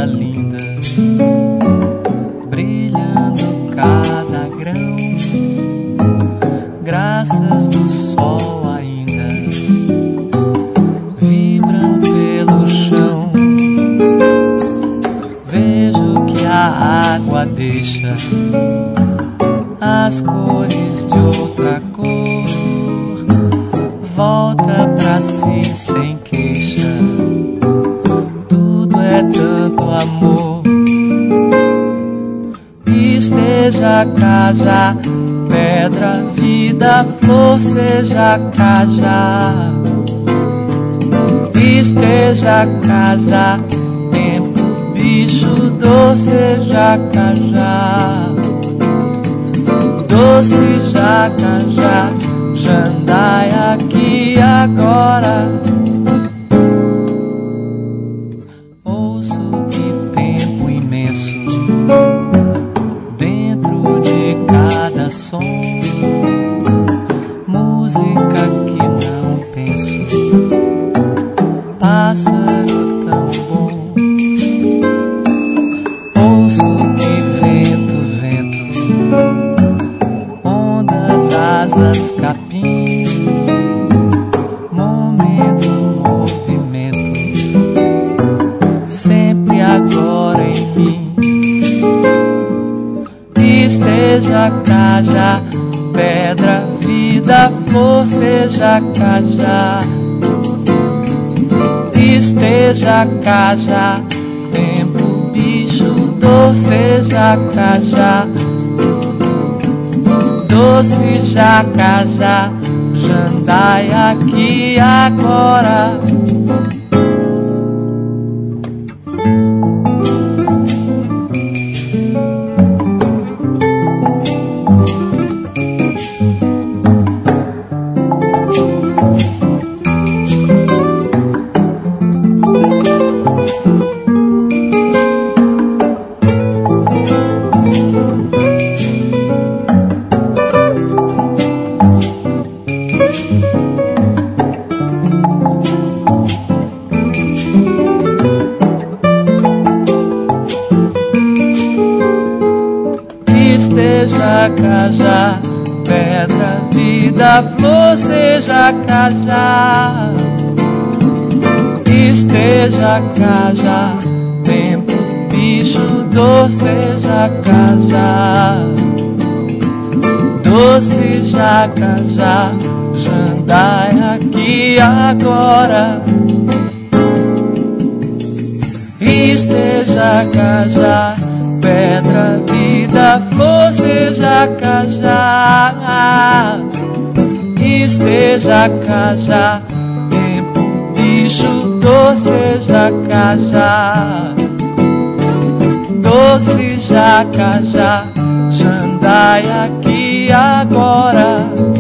coisa linda, brilhando cada grão, graças do sol ainda vibram pelo chão. Vejo que a água deixa as cores de outra cor, volta pra si sem queixa, tudo é tanto amor. Esteja cá já, pedra, vida, flor, seja cá já. Esteja cá já, tempo, bicho, dor, seja cá já. Doce jacajá, jandaia aqui agora. Ouço que tempo imenso dentro de cada som, música que não penso, pássaro tão bom. Ouço que vento, asas, capim, momento, movimento, sempre agora em mim. Esteja cá já, pedra, vida, flor, seja cá já. Esteja cá já, tempo, bicho, dor, seja cá já. Doce jacajá, jandaia aqui agora. Esteja cá já, pedra, vida, flor, seja cá já. Esteja cá já, tempo, bicho, dor, seja cá já. Doce jacajá, jandaia aqui agora. Esteja cá já, pedra, vida, flor, seja cá já. Esteja cá já, tempo, bicho, dor, seja cá já. Doce jacajá, jandaia aqui agora.